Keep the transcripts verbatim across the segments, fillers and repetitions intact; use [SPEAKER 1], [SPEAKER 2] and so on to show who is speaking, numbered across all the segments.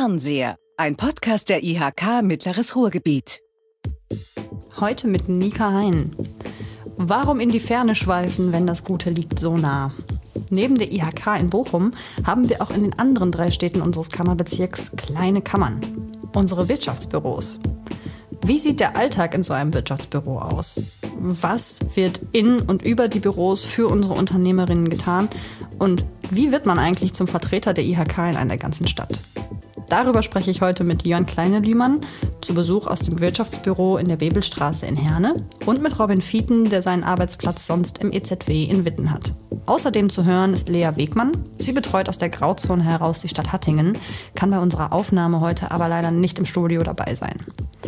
[SPEAKER 1] Fernseher, ein Podcast der I H K Mittleres Ruhrgebiet.
[SPEAKER 2] Heute mit Nika Hein. Warum in die Ferne schweifen, wenn das Gute liegt so nah? Neben der I H K in Bochum haben wir auch in den anderen drei Städten unseres Kammerbezirks kleine Kammern. Unsere Wirtschaftsbüros. Wie sieht der Alltag in so einem Wirtschaftsbüro aus? Was wird in und über die Büros für unsere Unternehmerinnen getan? Und wie wird man eigentlich zum Vertreter der I H K in einer ganzen Stadt? Darüber spreche ich heute mit Jörn Kleine-Lühmann, zu Besuch aus dem Wirtschaftsbüro in der Webelstraße in Herne, und mit Robin Vieten, der seinen Arbeitsplatz sonst im E Z W in Witten hat. Außerdem zu hören ist Lea Wegmann. Sie betreut aus der Grauzone heraus die Stadt Hattingen, kann bei unserer Aufnahme heute aber leider nicht im Studio dabei sein.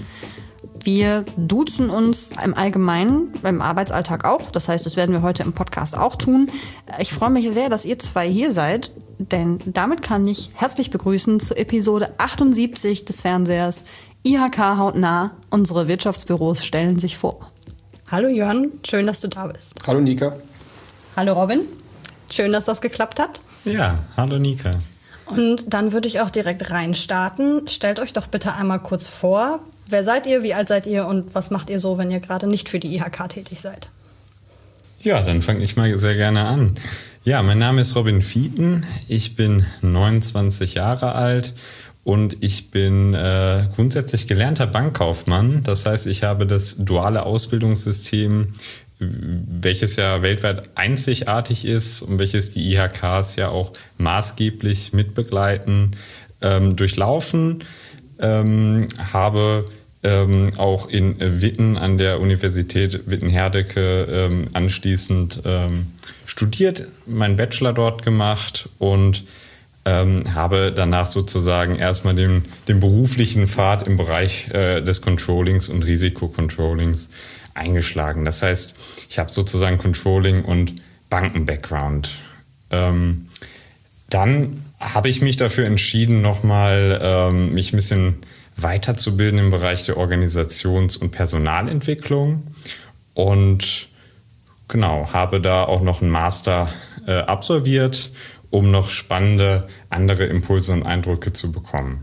[SPEAKER 2] Wir duzen uns im Allgemeinen, beim Arbeitsalltag auch. Das heißt, das werden wir heute im Podcast auch tun. Ich freue mich sehr, dass ihr zwei hier seid, denn damit kann ich herzlich begrüßen zur Episode achtundsiebzig des Fernsehers I H K hautnah. Unsere Wirtschaftsbüros stellen sich vor. Hallo Jörn, schön, dass du da bist.
[SPEAKER 3] Hallo Nika.
[SPEAKER 2] Hallo Robin, schön, dass das geklappt hat.
[SPEAKER 4] Ja, hallo Nika.
[SPEAKER 2] Und dann würde ich auch direkt reinstarten. Stellt euch doch bitte einmal kurz vor. Wer seid ihr, wie alt seid ihr und was macht ihr so, wenn ihr gerade nicht für die I H K tätig seid?
[SPEAKER 4] Ja, dann fange ich mal sehr gerne an. Ja, mein Name ist Robin Vieten, ich bin neunundzwanzig Jahre alt und ich bin äh, grundsätzlich gelernter Bankkaufmann. Das heißt, ich habe das duale Ausbildungssystem, welches ja weltweit einzigartig ist und welches die I H Ks ja auch maßgeblich mitbegleiten, ähm, durchlaufen. Ähm, habe ähm, auch in Witten an der Universität Witten-Herdecke ähm, anschließend ähm, studiert, meinen Bachelor dort gemacht und ähm, habe danach sozusagen erstmal den, den beruflichen Pfad im Bereich äh, des Controllings und Risikocontrollings eingeschlagen. Das heißt, ich habe sozusagen Controlling und Banken-Background. Ähm, dann habe ich mich dafür entschieden, nochmal ähm, mich ein bisschen weiterzubilden im Bereich der Organisations- und Personalentwicklung und genau, habe da auch noch einen Master äh, absolviert, um noch spannende andere Impulse und Eindrücke zu bekommen.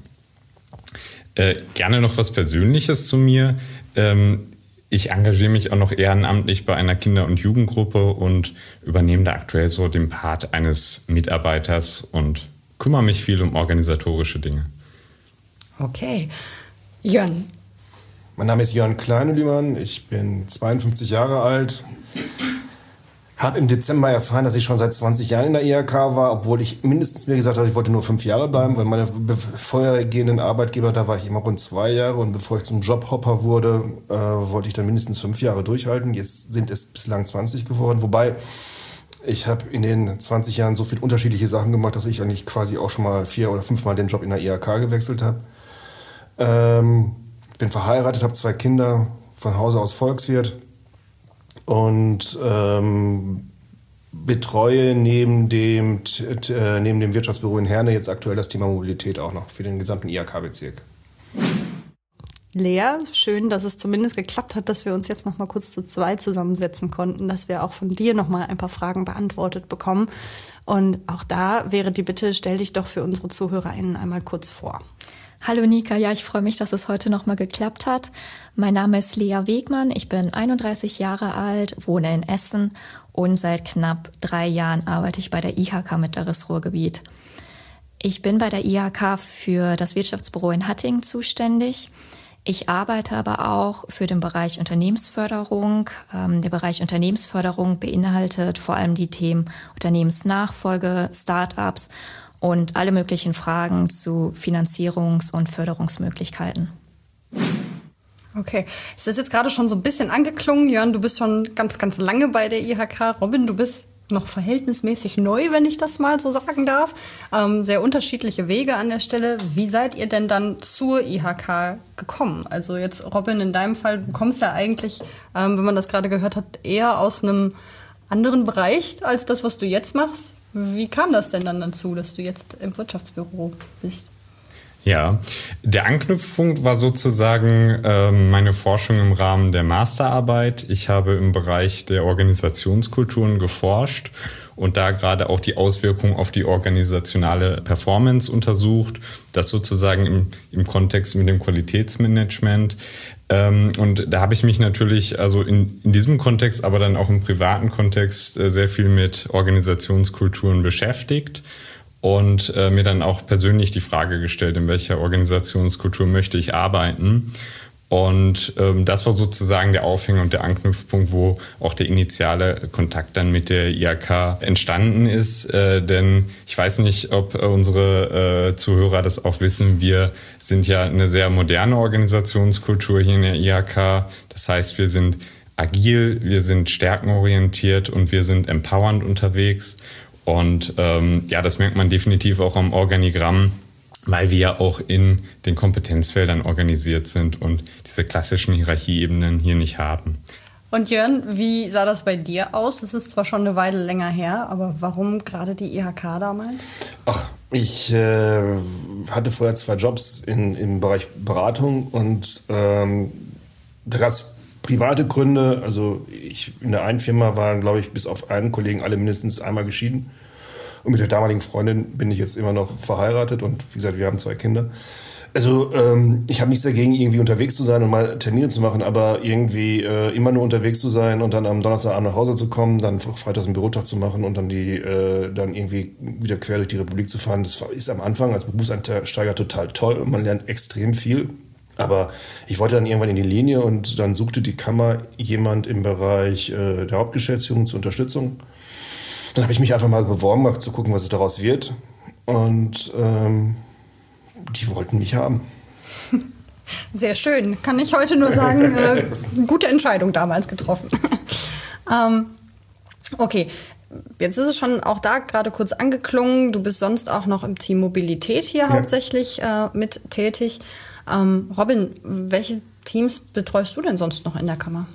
[SPEAKER 4] Äh, gerne noch was Persönliches zu mir. Ähm, Ich engagiere mich auch noch ehrenamtlich bei einer Kinder- und Jugendgruppe und übernehme da aktuell so den Part eines Mitarbeiters und kümmere mich viel um organisatorische Dinge.
[SPEAKER 2] Okay. Jörn.
[SPEAKER 3] Mein Name ist Jörn Kleine-Lühmann, ich bin zweiundfünfzig Jahre alt. Habe im Dezember erfahren, dass ich schon seit zwanzig Jahren in der I H K war, obwohl ich mindestens mir gesagt habe, ich wollte nur fünf Jahre bleiben, weil meine vorhergehenden Arbeitgeber, da war ich immer rund zwei Jahre und bevor ich zum Jobhopper wurde, äh, wollte ich dann mindestens fünf Jahre durchhalten. Jetzt sind es bislang zwanzig geworden, wobei ich habe in den zwanzig Jahren so viele unterschiedliche Sachen gemacht, dass ich eigentlich quasi auch schon mal vier oder fünfmal den Job in der I H K gewechselt habe. Ähm, bin verheiratet, habe zwei Kinder, von Hause aus Volkswirt. Und ähm, betreue neben dem, t- t- neben dem Wirtschaftsbüro in Herne jetzt aktuell das Thema Mobilität auch noch für den gesamten I H K-Bezirk.
[SPEAKER 2] Lea, schön, dass es zumindest geklappt hat, dass wir uns jetzt noch mal kurz zu zweit zusammensetzen konnten, dass wir auch von dir noch mal ein paar Fragen beantwortet bekommen. Und auch da wäre die Bitte, stell dich doch für unsere ZuhörerInnen einmal kurz vor.
[SPEAKER 5] Hallo Nika, ja, ich freue mich, dass es heute nochmal geklappt hat. Mein Name ist Lea Wegmann, ich bin einunddreißig Jahre alt, wohne in Essen und seit knapp drei Jahren arbeite ich bei der I H K Mittleres Ruhrgebiet. Ich bin bei der I H K für das Wirtschaftsbüro in Hattingen zuständig. Ich arbeite aber auch für den Bereich Unternehmensförderung. Ähm, der Bereich Unternehmensförderung beinhaltet vor allem die Themen Unternehmensnachfolge, Start-ups und alle möglichen Fragen zu Finanzierungs- und Förderungsmöglichkeiten.
[SPEAKER 2] Okay, es ist jetzt gerade schon so ein bisschen angeklungen. Jörn, du bist schon ganz, ganz lange bei der I H K. Robin, du bist noch verhältnismäßig neu, wenn ich das mal so sagen darf. Ähm, sehr unterschiedliche Wege an der Stelle. Wie seid ihr denn dann zur I H K gekommen? Also jetzt, Robin, in deinem Fall, du kommst ja eigentlich, ähm, wenn man das gerade gehört hat, eher aus einem anderen Bereich als das, was du jetzt machst. Wie kam das denn dann dazu, dass du jetzt im Wirtschaftsbüro bist?
[SPEAKER 4] Ja, der Anknüpfpunkt war sozusagen äh, meine Forschung im Rahmen der Masterarbeit. Ich habe im Bereich der Organisationskulturen geforscht und da gerade auch die Auswirkungen auf die organisationale Performance untersucht. Das sozusagen im, im Kontext mit dem Qualitätsmanagement. Ähm, und da habe ich mich natürlich also in, in diesem Kontext, aber dann auch im privaten Kontext äh, sehr viel mit Organisationskulturen beschäftigt. Und äh, mir dann auch persönlich die Frage gestellt, in welcher Organisationskultur möchte ich arbeiten. Und ähm, das war sozusagen der Aufhänger und der Anknüpfpunkt, wo auch der initiale Kontakt dann mit der I H K entstanden ist. Äh, denn ich weiß nicht, ob äh, unsere äh, Zuhörer das auch wissen. Wir sind ja eine sehr moderne Organisationskultur hier in der I H K. Das heißt, wir sind agil, wir sind stärkenorientiert und wir sind empowernd unterwegs. Und ähm, ja, das merkt man definitiv auch am Organigramm, weil wir auch in den Kompetenzfeldern organisiert sind und diese klassischen Hierarchieebenen hier nicht haben.
[SPEAKER 2] Und Jörn, wie sah das bei dir aus? Das ist zwar schon eine Weile länger her, aber warum gerade die I H K damals?
[SPEAKER 3] Ach, ich äh, hatte vorher zwei Jobs in, im Bereich Beratung und ähm, da gab es private Gründe. Also ich, in der einen Firma waren, glaube ich, bis auf einen Kollegen alle mindestens einmal geschieden. Und mit der damaligen Freundin bin ich jetzt immer noch verheiratet und wie gesagt, wir haben zwei Kinder. Also ähm, ich habe nichts dagegen, irgendwie unterwegs zu sein und mal Termine zu machen, aber irgendwie äh, immer nur unterwegs zu sein und dann am Donnerstagabend nach Hause zu kommen, dann freitags einen Bürotag zu machen und dann die äh, dann irgendwie wieder quer durch die Republik zu fahren, das ist am Anfang als Berufseinsteiger total toll und man lernt extrem viel. Aber ich wollte dann irgendwann in die Linie und dann suchte die Kammer jemand im Bereich äh, der Hauptgeschäftsführung zur Unterstützung. Dann habe ich mich einfach mal beworben, mal zu gucken, was es daraus wird. Und ähm, die wollten mich haben.
[SPEAKER 2] Sehr schön. Kann ich heute nur sagen, äh, gute Entscheidung damals getroffen. ähm, okay, jetzt ist es schon auch da gerade kurz angeklungen. Du bist sonst auch noch im Team Mobilität hier ja. hauptsächlich äh, mit tätig. Ähm, Robin, welche Teams betreust du denn sonst noch in der Kammer?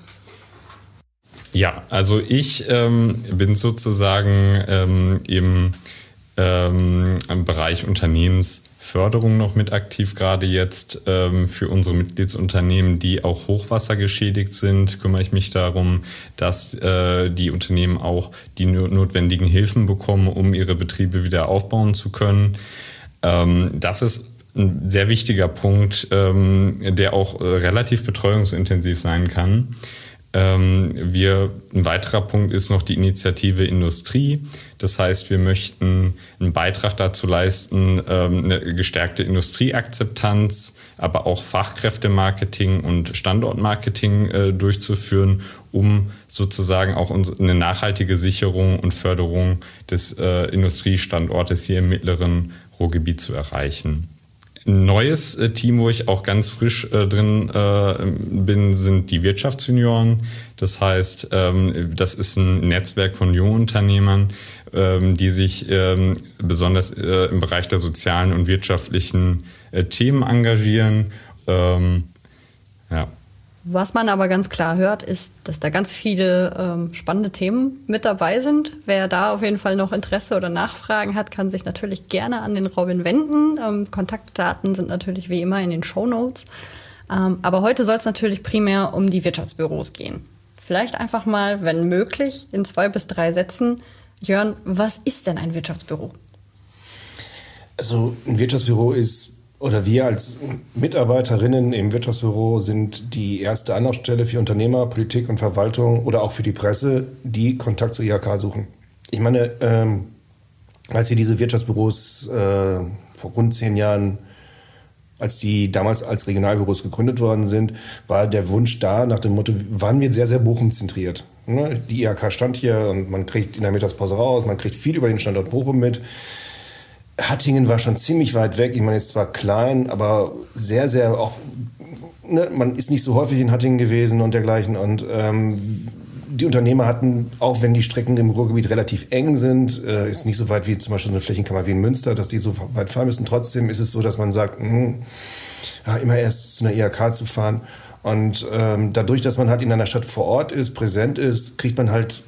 [SPEAKER 4] Ja, also ich ähm, bin sozusagen ähm, im, ähm, im Bereich Unternehmensförderung noch mit aktiv, gerade jetzt ähm, für unsere Mitgliedsunternehmen, die auch hochwassergeschädigt sind, kümmere ich mich darum, dass äh, die Unternehmen auch die notwendigen Hilfen bekommen, um ihre Betriebe wieder aufbauen zu können. Ähm, das ist ein sehr wichtiger Punkt, ähm, der auch äh, relativ betreuungsintensiv sein kann. Ähm, wir, ein weiterer Punkt ist noch die Initiative Industrie. Das heißt, wir möchten einen Beitrag dazu leisten, ähm, eine gestärkte Industrieakzeptanz, aber auch Fachkräftemarketing und Standortmarketing äh, durchzuführen, um sozusagen auch eine nachhaltige Sicherung und Förderung des äh, Industriestandortes hier im mittleren Ruhrgebiet zu erreichen. Ein neues äh, Team, wo ich auch ganz frisch äh, drin äh, bin, sind die Wirtschaftsjunioren. Das heißt, ähm, das ist ein Netzwerk von Jungunternehmern, ähm, die sich ähm, besonders äh, im Bereich der sozialen und wirtschaftlichen äh, Themen engagieren. Ähm, ja.
[SPEAKER 2] Was man aber ganz klar hört, ist, dass da ganz viele ähm, spannende Themen mit dabei sind. Wer da auf jeden Fall noch Interesse oder Nachfragen hat, kann sich natürlich gerne an den Robin wenden. Ähm, Kontaktdaten sind natürlich wie immer in den Shownotes. Ähm, aber heute soll es natürlich primär um die Wirtschaftsbüros gehen. Vielleicht einfach mal, wenn möglich, in zwei bis drei Sätzen. Jörn, was ist denn ein Wirtschaftsbüro?
[SPEAKER 3] Also ein Wirtschaftsbüro ist, oder wir als Mitarbeiterinnen im Wirtschaftsbüro sind die erste Anlaufstelle für Unternehmer, Politik und Verwaltung oder auch für die Presse, die Kontakt zur I H K suchen. Ich meine, ähm, als hier diese Wirtschaftsbüros äh, vor rund zehn Jahren, als die damals als Regionalbüros gegründet worden sind, war der Wunsch da nach dem Motto, waren wir sehr, sehr Bochum-zentriert. Ne? Die I H K stand hier und man kriegt in der Mittagspause raus, man kriegt viel über den Standort Bochum mit. Hattingen war schon ziemlich weit weg. Ich meine, es war klein, aber sehr, sehr auch, ne, man ist nicht so häufig in Hattingen gewesen und dergleichen. Und ähm, die Unternehmer hatten, auch wenn die Strecken im Ruhrgebiet relativ eng sind, äh, ist nicht so weit wie zum Beispiel so eine Flächenkammer wie in Münster, dass die so weit fahren müssen. Trotzdem ist es so, dass man sagt, mh, ja, immer erst zu einer I H K zu fahren. Und ähm, dadurch, dass man halt in einer Stadt vor Ort ist, präsent ist, kriegt man halt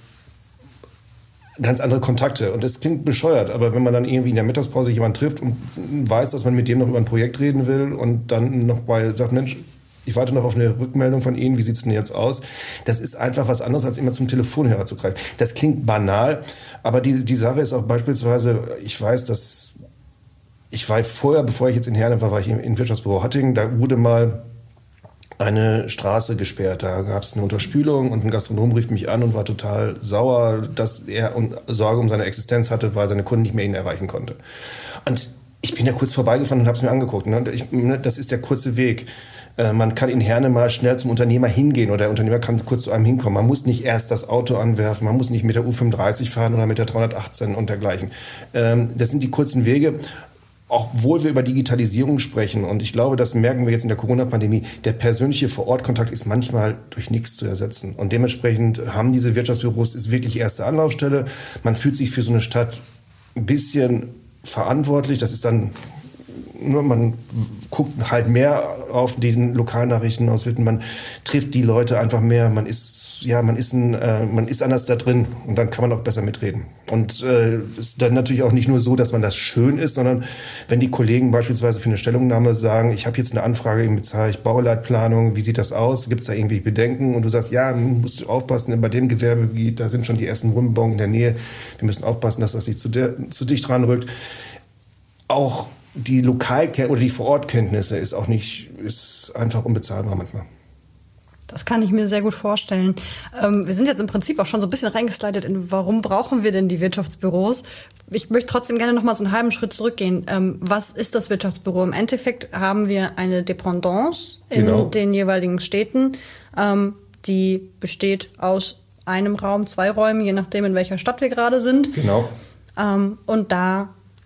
[SPEAKER 3] ganz andere Kontakte. Und das klingt bescheuert, aber wenn man dann irgendwie in der Mittagspause jemanden trifft und weiß, dass man mit dem noch über ein Projekt reden will und dann noch bei sagt, Mensch, ich warte noch auf eine Rückmeldung von Ihnen, wie sieht es denn jetzt aus? Das ist einfach was anderes, als immer zum Telefonhörer zu greifen. Das klingt banal, aber die, die Sache ist auch beispielsweise, ich weiß, dass ich war vorher, bevor ich jetzt in Herne war, war ich im Wirtschaftsbüro Hattingen, da wurde mal eine Straße gesperrt. Da gab es eine Unterspülung und ein Gastronom rief mich an und war total sauer, dass er Sorge um seine Existenz hatte, weil seine Kunden nicht mehr ihn erreichen konnte. Und ich bin da kurz vorbeigefahren und habe es mir angeguckt. Ne? Ich, das ist der kurze Weg. Äh, man kann in Herne mal schnell zum Unternehmer hingehen oder der Unternehmer kann kurz zu einem hinkommen. Man muss nicht erst das Auto anwerfen, man muss nicht mit der U fünfunddreißig fahren oder mit der dreihundertachtzehn und dergleichen. Ähm, das sind die kurzen Wege. Obwohl wir über Digitalisierung sprechen, und ich glaube, das merken wir jetzt in der Corona-Pandemie, der persönliche Vor-Ort-Kontakt ist manchmal durch nichts zu ersetzen. Und dementsprechend haben diese Wirtschaftsbüros, ist wirklich erste Anlaufstelle. Man fühlt sich für so eine Stadt ein bisschen verantwortlich. Das ist dann, nur man guckt halt mehr auf die Lokalnachrichten aus Witten. Man trifft die Leute einfach mehr. Man ist, ja, man ist, ein, äh, man ist anders da drin und dann kann man auch besser mitreden. Und es äh, ist dann natürlich auch nicht nur so, dass man das schön ist, sondern wenn die Kollegen beispielsweise für eine Stellungnahme sagen, ich habe jetzt eine Anfrage im Bereich Bauleitplanung, wie sieht das aus? Gibt es da irgendwie Bedenken? Und du sagst, ja, musst du aufpassen, bei dem Gewerbegebiet, da sind schon die ersten Rundbauten in der Nähe. Wir müssen aufpassen, dass das nicht zu, der, zu dicht ranrückt. Auch die Lokalkenntnisse oder die Vorortkenntnisse ist auch nicht, ist einfach unbezahlbar manchmal.
[SPEAKER 2] Das kann ich mir sehr gut vorstellen. Ähm, wir sind jetzt im Prinzip auch schon so ein bisschen reingeslidet in, warum brauchen wir denn die Wirtschaftsbüros? Ich möchte trotzdem gerne noch mal so einen halben Schritt zurückgehen. Ähm, was ist das Wirtschaftsbüro? Im Endeffekt haben wir eine Dependance in genau. den jeweiligen Städten, ähm, die besteht aus einem Raum, zwei Räumen, je nachdem, in welcher Stadt wir gerade sind.
[SPEAKER 3] Genau.
[SPEAKER 2] Ähm, und da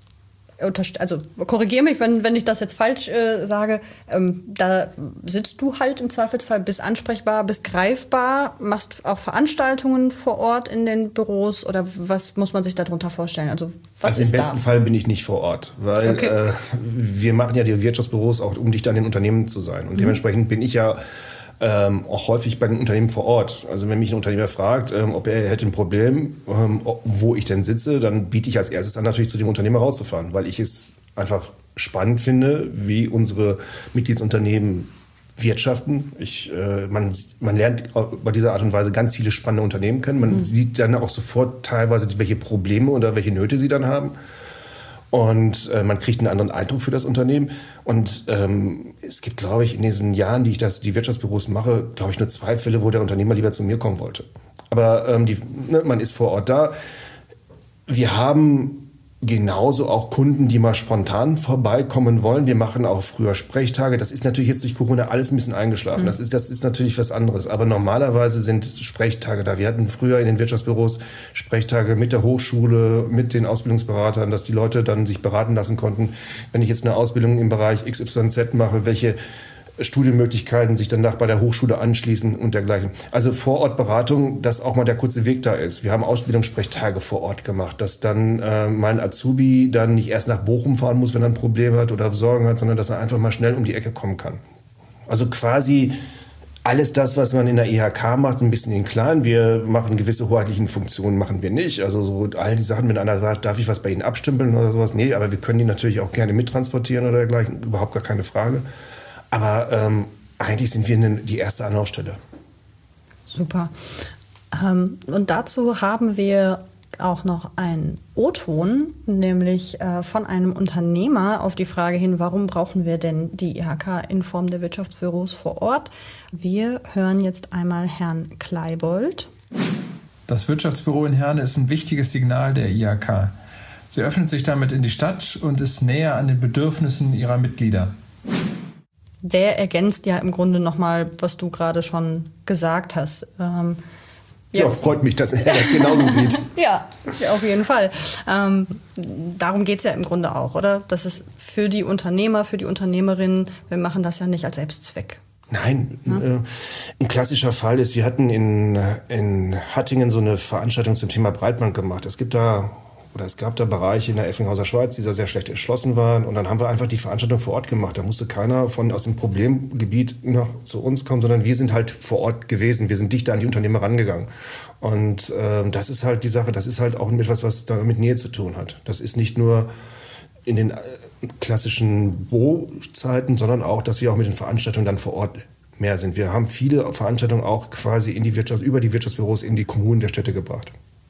[SPEAKER 2] also korrigiere mich, wenn, wenn ich das jetzt falsch äh, sage, ähm, da sitzt du halt im Zweifelsfall, bist ansprechbar, bist greifbar, machst auch Veranstaltungen vor Ort in den Büros oder was muss man sich darunter vorstellen? Also, was
[SPEAKER 3] also
[SPEAKER 2] ist
[SPEAKER 3] im besten
[SPEAKER 2] da?
[SPEAKER 3] Fall bin ich nicht vor Ort, weil
[SPEAKER 2] okay.
[SPEAKER 3] äh, wir machen ja die Wirtschaftsbüros auch, um dicht an den Unternehmen zu sein. Und mhm. dementsprechend bin ich ja Ähm, auch häufig bei den Unternehmen vor Ort. Also wenn mich ein Unternehmer fragt, ähm, ob er hätte ein Problem, ähm, wo ich denn sitze, dann biete ich als erstes an, natürlich zu dem Unternehmer rauszufahren, weil ich es einfach spannend finde, wie unsere Mitgliedsunternehmen wirtschaften. Ich, äh, man, man lernt bei dieser Art und Weise ganz viele spannende Unternehmen kennen. Man mhm. sieht dann auch sofort teilweise, welche Probleme oder welche Nöte sie dann haben. Und äh, man kriegt einen anderen Eindruck für das Unternehmen. Und ähm, es gibt, glaube ich, in diesen Jahren, die ich das, die Wirtschaftsbüros mache, glaube ich, nur zwei Fälle, wo der Unternehmer lieber zu mir kommen wollte. Aber ähm, die, ne, man ist vor Ort da. Wir haben genauso auch Kunden, die mal spontan vorbeikommen wollen. Wir machen auch früher Sprechtage. Das ist natürlich jetzt durch Corona alles ein bisschen eingeschlafen. Mhm. Das ist, das ist natürlich was anderes. Aber normalerweise sind Sprechtage da. Wir hatten früher in den Wirtschaftsbüros Sprechtage mit der Hochschule, mit den Ausbildungsberatern, dass die Leute dann sich beraten lassen konnten. Wenn ich jetzt eine Ausbildung im Bereich X Y Z mache, welche Studienmöglichkeiten sich danach bei der Hochschule anschließen und dergleichen. Also Vorortberatung, dass auch mal der kurze Weg da ist. Wir haben Ausbildungssprechtage vor Ort gemacht, dass dann äh, mal ein Azubi dann nicht erst nach Bochum fahren muss, wenn er ein Problem hat oder Sorgen hat, sondern dass er einfach mal schnell um die Ecke kommen kann. Also quasi alles das, was man in der I H K macht, ein bisschen in klein. Wir machen gewisse hoheitlichen Funktionen, machen wir nicht. Also so all die Sachen, wenn einer sagt, darf ich was bei Ihnen abstempeln oder sowas? Nee, aber wir können die natürlich auch gerne mittransportieren oder dergleichen. Überhaupt gar keine Frage. Aber ähm, eigentlich sind wir die erste Anlaufstelle.
[SPEAKER 2] Super. Ähm, und dazu haben wir auch noch einen O-Ton, nämlich äh, von einem Unternehmer auf die Frage hin, warum brauchen wir denn die I H K in Form der Wirtschaftsbüros vor Ort? Wir hören jetzt einmal Herrn Kleibold.
[SPEAKER 6] Das Wirtschaftsbüro in Herne ist ein wichtiges Signal der I H K. Sie öffnet sich damit in die Stadt und ist näher an den Bedürfnissen ihrer Mitglieder.
[SPEAKER 2] Der ergänzt ja im Grunde nochmal, was du gerade schon gesagt hast. Ähm,
[SPEAKER 3] ja. ja, freut mich, dass er das genauso sieht.
[SPEAKER 2] Ja, auf jeden Fall. Ähm, darum geht es ja im Grunde auch, oder? Das ist für die Unternehmer, für die Unternehmerinnen, wir machen das ja nicht als Selbstzweck.
[SPEAKER 3] Nein, ja? äh, ein klassischer Fall ist, wir hatten in, in Hattingen so eine Veranstaltung zum Thema Breitband gemacht. Es gibt da Oder es gab da Bereiche in der Effinghauser Schweiz, die da sehr schlecht erschlossen waren. Und dann haben wir einfach die Veranstaltung vor Ort gemacht. Da musste keiner von aus dem Problemgebiet noch zu uns kommen, sondern wir sind halt vor Ort gewesen. Wir sind dichter an die Unternehmer rangegangen. Und äh, das ist halt die Sache, das ist halt auch etwas, was da mit Nähe zu tun hat. Das ist nicht nur in den klassischen Bürozeiten, sondern auch, dass wir auch mit den Veranstaltungen dann vor Ort mehr sind. Wir haben viele Veranstaltungen auch quasi in die Wirtschaft, über die Wirtschaftsbüros in die Kommunen der Städte gebracht.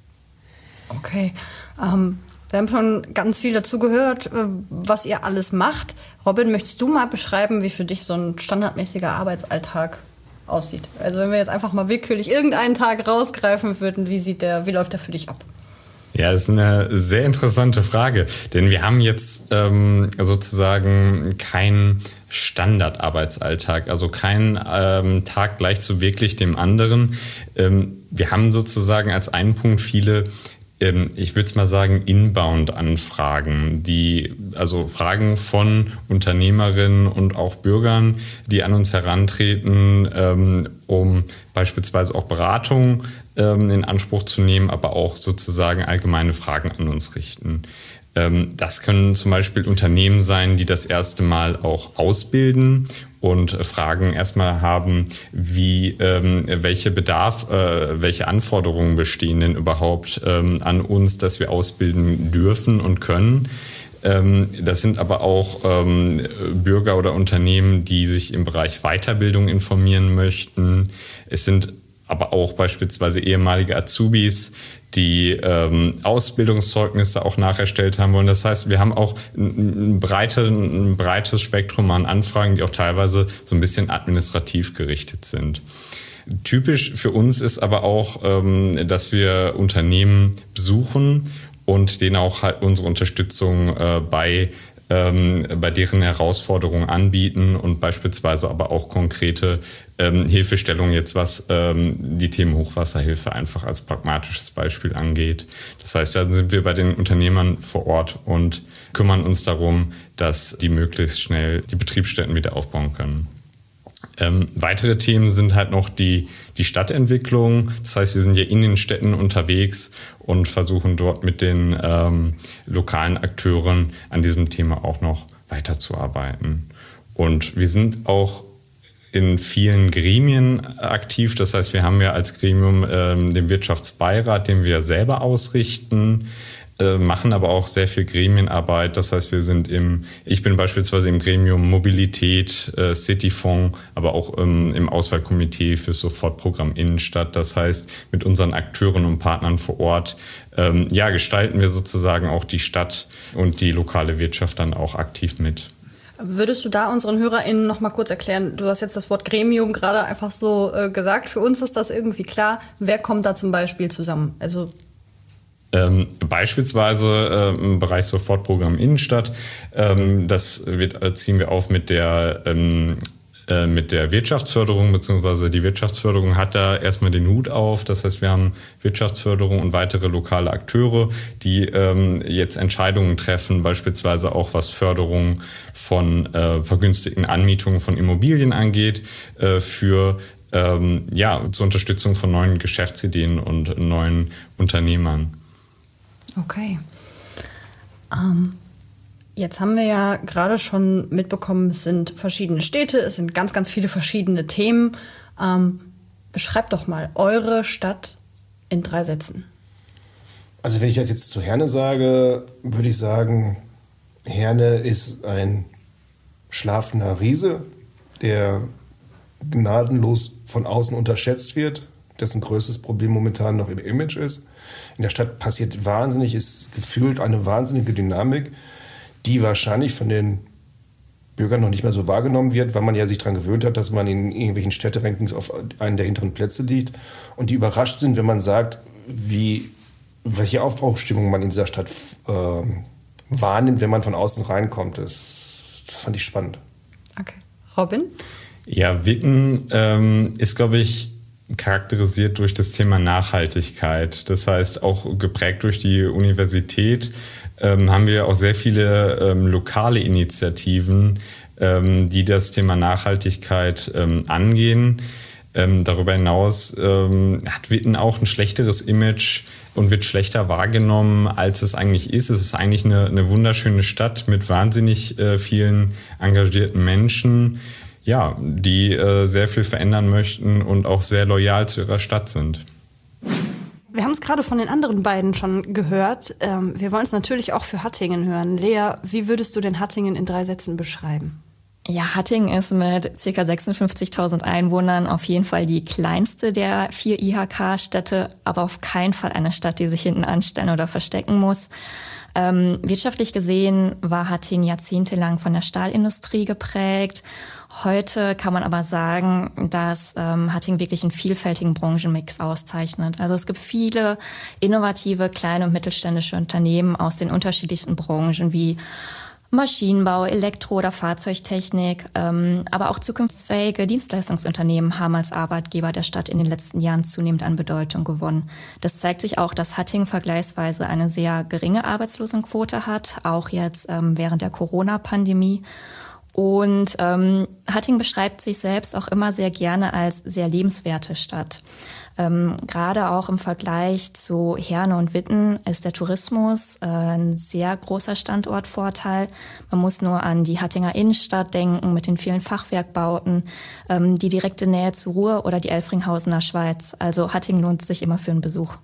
[SPEAKER 2] Okay, ähm, wir haben schon ganz viel dazu gehört, was ihr alles macht. Robin, möchtest du mal beschreiben, wie für dich so ein standardmäßiger Arbeitsalltag aussieht? Also wenn wir jetzt einfach mal willkürlich irgendeinen Tag rausgreifen würden, wie sieht der, wie läuft der für dich ab?
[SPEAKER 4] Ja, das ist eine sehr interessante Frage, denn wir haben jetzt ähm, sozusagen keinen Standardarbeitsalltag, also keinen ähm, Tag gleich zu wirklich dem anderen. Ähm, wir haben sozusagen als einen Punkt viele, ähm, ich würde es mal sagen, Inbound-Anfragen, die also Fragen von Unternehmerinnen und auch Bürgern, die an uns herantreten, ähm, um beispielsweise auch Beratung ähm, in Anspruch zu nehmen, aber auch sozusagen allgemeine Fragen an uns richten. Ähm, das können zum Beispiel Unternehmen sein, die das erste Mal auch ausbilden und Fragen erstmal haben, wie ähm, welche Bedarf, äh, welche Anforderungen bestehen denn überhaupt ähm, an uns, dass wir ausbilden dürfen und können. Ähm, das sind aber auch ähm, Bürger oder Unternehmen, die sich im Bereich Weiterbildung informieren möchten. Es sind aber auch beispielsweise ehemalige Azubis, die ähm, Ausbildungszeugnisse auch nacherstellt haben wollen. Das heißt, wir haben auch ein, breite, ein breites Spektrum an Anfragen, die auch teilweise so ein bisschen administrativ gerichtet sind. Typisch für uns ist aber auch, ähm, dass wir Unternehmen besuchen und denen auch halt unsere Unterstützung äh, bei Ähm, bei deren Herausforderungen anbieten und beispielsweise aber auch konkrete ähm, Hilfestellungen jetzt, was ähm, die Themen Hochwasserhilfe einfach als pragmatisches Beispiel angeht. Das heißt, da sind wir bei den Unternehmern vor Ort und kümmern uns darum, dass die möglichst schnell die Betriebsstätten wieder aufbauen können. Ähm, weitere Themen sind halt noch die, die Stadtentwicklung. Das heißt, wir sind ja in den Städten unterwegs und versuchen dort mit den ähm, lokalen Akteuren an diesem Thema auch noch weiterzuarbeiten. Und wir sind auch in vielen Gremien aktiv. Das heißt, wir haben ja als Gremium ähm, den Wirtschaftsbeirat, den wir selber ausrichten, äh, machen aber auch sehr viel Gremienarbeit. Das heißt, wir sind im, ich bin beispielsweise im Gremium Mobilität, äh, Cityfonds, aber auch ähm, im Auswahlkomitee für Sofortprogramm Innenstadt. Das heißt, mit unseren Akteuren und Partnern vor Ort ähm, ja, gestalten wir sozusagen auch die Stadt und die lokale Wirtschaft dann auch aktiv mit.
[SPEAKER 2] Würdest du da unseren HörerInnen noch mal kurz erklären, du hast jetzt das Wort Gremium gerade einfach so äh, gesagt, für uns ist das irgendwie klar, wer kommt da zum Beispiel zusammen? Also
[SPEAKER 4] Ähm, beispielsweise äh, im Bereich Sofortprogramm Innenstadt. Ähm, das wird, äh, ziehen wir auf mit der, ähm, äh, mit der Wirtschaftsförderung, beziehungsweise die Wirtschaftsförderung hat da erstmal den Hut auf. Das heißt, wir haben Wirtschaftsförderung und weitere lokale Akteure, die ähm, jetzt Entscheidungen treffen, beispielsweise auch was Förderung von äh, vergünstigten Anmietungen von Immobilien angeht, äh, für ähm, ja, zur Unterstützung von neuen Geschäftsideen und neuen Unternehmern.
[SPEAKER 2] Okay. Ähm, jetzt haben wir ja gerade schon mitbekommen, es sind verschiedene Städte, es sind ganz, ganz viele verschiedene Themen. Ähm, beschreibt doch mal eure Stadt in drei Sätzen.
[SPEAKER 3] Also wenn ich das jetzt zu Herne sage, würde ich sagen, Herne ist ein schlafender Riese, der gnadenlos von außen unterschätzt wird, dessen größtes Problem momentan noch im Image ist. In der Stadt passiert wahnsinnig, ist gefühlt eine wahnsinnige Dynamik, die wahrscheinlich von den Bürgern noch nicht mehr so wahrgenommen wird, weil man ja sich daran gewöhnt hat, dass man in irgendwelchen Städterankings auf einen der hinteren Plätze liegt und die überrascht sind, wenn man sagt, wie, welche Aufbruchsstimmung man in dieser Stadt äh, wahrnimmt, wenn man von außen reinkommt. Das, das fand ich spannend.
[SPEAKER 2] Okay. Robin?
[SPEAKER 4] Ja, Witten ähm, ist, glaube ich, charakterisiert durch das Thema Nachhaltigkeit. Das heißt, auch geprägt durch die Universität ähm, haben wir auch sehr viele ähm, lokale Initiativen, ähm, die das Thema Nachhaltigkeit ähm, angehen. Ähm, darüber hinaus ähm, hat Witten auch ein schlechteres Image und wird schlechter wahrgenommen, als es eigentlich ist. Es ist eigentlich eine, eine wunderschöne Stadt mit wahnsinnig äh, vielen engagierten Menschen, ja, die äh, sehr viel verändern möchten und auch sehr loyal zu ihrer Stadt sind.
[SPEAKER 2] Wir haben es gerade von den anderen beiden schon gehört. Ähm, wir wollen es natürlich auch für Hattingen hören. Lea, wie würdest du denn Hattingen in drei Sätzen beschreiben?
[SPEAKER 5] Ja, Hattingen ist mit ca. sechsundfünfzigtausend Einwohnern auf jeden Fall die kleinste der vier I H K-Städte, aber auf keinen Fall eine Stadt, die sich hinten anstellen oder verstecken muss. Ähm, wirtschaftlich gesehen war Hattingen jahrzehntelang von der Stahlindustrie geprägt. Heute kann man aber sagen, dass ähm, Hattingen wirklich einen vielfältigen Branchenmix auszeichnet. Also es gibt viele innovative kleine und mittelständische Unternehmen aus den unterschiedlichsten Branchen wie Maschinenbau, Elektro- oder Fahrzeugtechnik, ähm, aber auch zukunftsfähige Dienstleistungsunternehmen haben als Arbeitgeber der Stadt in den letzten Jahren zunehmend an Bedeutung gewonnen. Das zeigt sich auch, dass Hattingen vergleichsweise eine sehr geringe Arbeitslosenquote hat, auch jetzt ähm, während der Corona-Pandemie. Und ähm, Hattingen beschreibt sich selbst auch immer sehr gerne als sehr lebenswerte Stadt. Ähm, gerade auch im Vergleich zu Herne und Witten ist der Tourismus äh, ein sehr großer Standortvorteil. Man muss nur an die Hattinger Innenstadt denken mit den vielen Fachwerkbauten, ähm, die direkte Nähe zu Ruhr oder die Elfringhausener Schweiz. Also Hattingen lohnt sich immer für einen Besuch.